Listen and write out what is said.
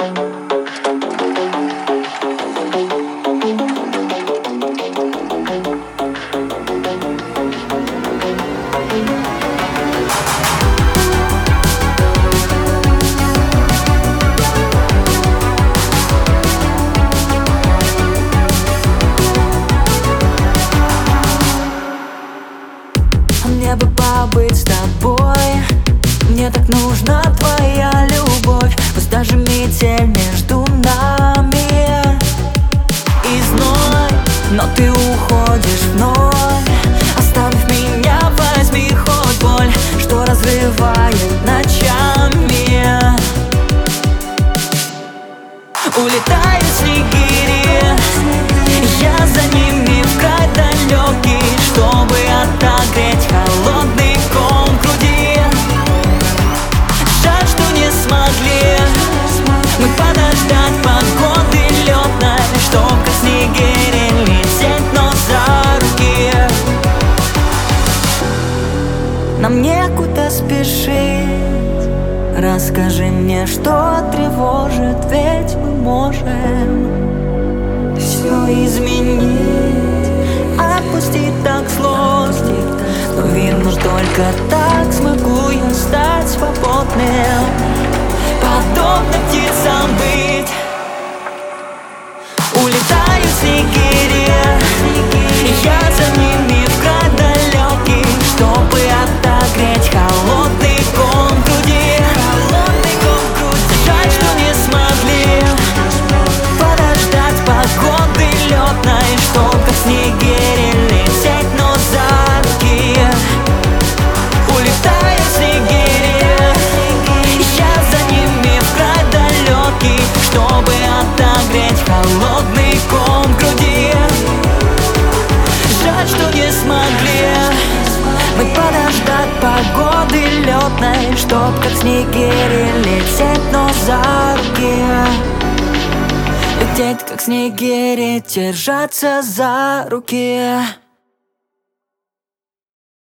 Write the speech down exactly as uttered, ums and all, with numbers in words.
Мне бы побыть с тобой, мне так нужна твоя любовь. Пусть даже метель между нами и зной, но ты уходишь вновь, оставив меня. Возьми хоть боль, что разрывает ночами. Улетают снегири, я за ними в край далекий, чтобы отогреть холодный ком в груди. Жаль, что не смогли мы подождать погоды летной, чтоб как снегири лететь, но за руки. Нам некуда спешить, расскажи мне, что тревожит, ведь мы можем все изменить. Отпустить так сложно, но видно, только так смогу я стать свободным, подобно птицам быть. Улетают снегири, я за ними в край далекий, чтобы отогреть холодный ком в груди. Жаль, что не смогли подождать погоды летной, чтоб как снегири лететь, но за руки. Улетают снегири, я за ними в край далекий, чтобы отогреть холодный ком в груди. Жаль, что не смогли мы подождать погоды летной, чтоб как снегири лететь, но за руки. Лететь как снегири, держаться за руки.